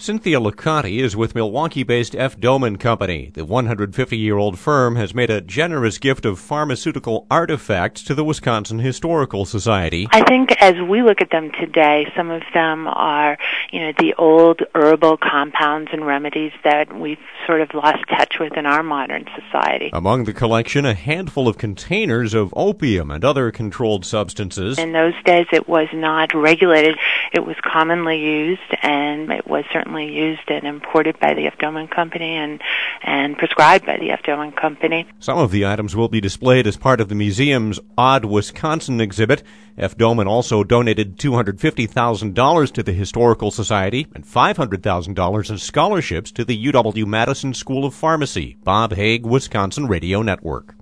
Cynthia Licati is with Milwaukee-based F. Doman Company. The 150-year-old firm has made a generous gift of pharmaceutical artifacts to the Wisconsin Historical Society. I think as we look at them today, some of them are, the old herbal compounds and remedies that we've sort of lost touch with in our modern society. Among the collection, a handful of containers of opium and other controlled substances. In those days, it was not regulated. It was commonly used, and it was certainly used and imported by the F. Doman Company and prescribed by the F. Doman Company. Some of the items will be displayed as part of the museum's Odd Wisconsin exhibit. F. Doman also donated $250,000 to the Historical Society and $500,000 in scholarships to the UW-Madison School of Pharmacy. Bob Haig, Wisconsin Radio Network.